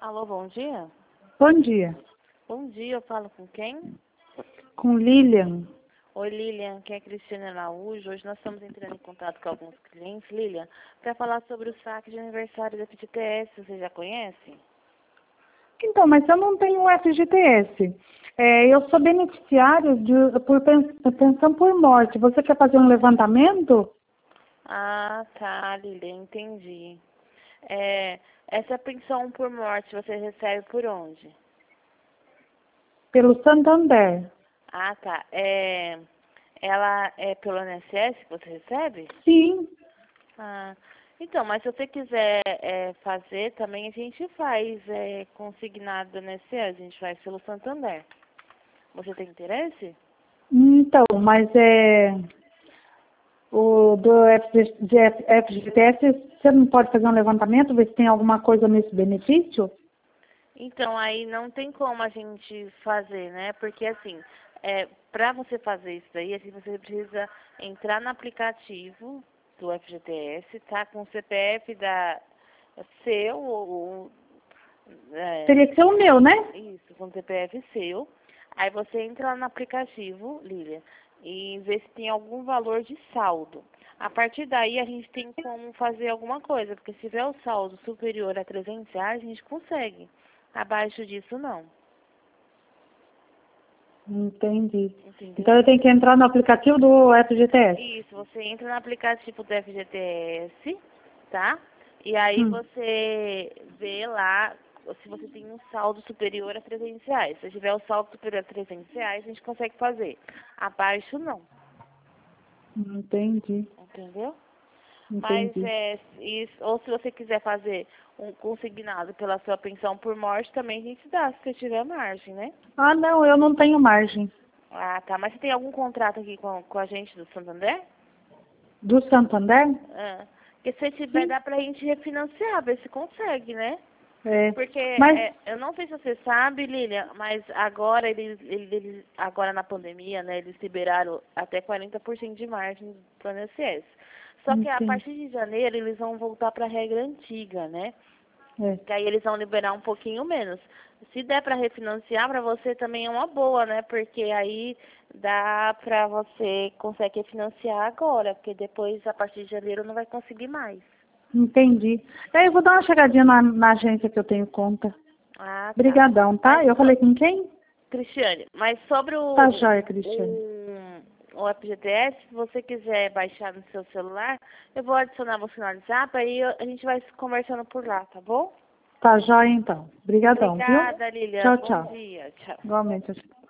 Alô, bom dia? Bom dia. Bom dia, eu falo com quem? Com Lilian. Oi, Lilian, aqui é a Cristiane Araújo. Hoje nós estamos entrando em contato com alguns clientes, Lilian, para falar sobre o saque de aniversário da FGTS. Você já conhece? Então, mas eu não tenho FGTS. Eu sou beneficiário por pensão por morte. Você quer fazer um levantamento? Ah, tá, Lilian, entendi. Essa pensão por morte você recebe por onde? Pelo Santander. Ah, tá. Ela é pelo INSS que você recebe? Sim. Ah, então, mas se você quiser fazer, também a gente faz consignado do INSS, a gente faz pelo Santander. Você tem interesse? Então, mas o do FGTS, você não pode fazer um levantamento, ver se tem alguma coisa nesse benefício? Então, aí não tem como a gente fazer, né? Porque, assim, para você fazer isso daí, assim, você precisa entrar no aplicativo do FGTS, tá? Com o CPF seu, Teria que ser o meu, né? isso, com o CPF seu. Aí você entra lá no aplicativo, Lília, e vê se tem algum valor de saldo. A partir daí, a gente tem como fazer alguma coisa, porque se tiver o saldo superior a R$ 300, a gente consegue. Abaixo disso, não. Entendi. Entendeu? Então eu tenho que entrar no aplicativo do FGTS. Isso, você entra no aplicativo do FGTS, tá? E aí Hum. você vê lá se você tem um saldo superior a R$ 300. Se tiver o saldo superior a R$ 300, a gente consegue fazer. Abaixo, não. Entendi. Entendeu? Mas Entendi. ou se você quiser fazer um consignado pela sua pensão por morte, também a gente dá, se você tiver margem, né? Ah, não, eu não tenho margem. Ah, tá. Mas você tem algum contrato aqui com a gente do Santander? Do Santander? Ah, porque se tiver, Sim. dá pra gente refinanciar, ver se consegue, né? É. Porque Mas, eu não sei se você sabe, Lilian, mas agora eles agora na pandemia, né, eles liberaram até 40% de margem para o INSS. Só que a entendi. partir de janeiro eles vão voltar para a regra antiga, né? É. Que aí eles vão liberar um pouquinho menos. Se der para refinanciar, para você também é uma boa, né? Porque aí dá para você consegue refinanciar agora, porque depois, a partir de janeiro, não vai conseguir mais. Entendi. Eu vou dar uma chegadinha na agência que eu tenho conta. Ah, tá. Obrigadão, tá? Mas, Eu falei com quem? Cristiane, mas sobre Tá joia, Cristiane. o FGTS, se você quiser baixar no seu celular, eu vou adicionar você no WhatsApp, aí a gente vai conversando por lá, tá bom? Tá joia, então. Obrigadão, viu? Obrigada, Lilian. Tchau, Bom tchau. dia. Tchau. Igualmente.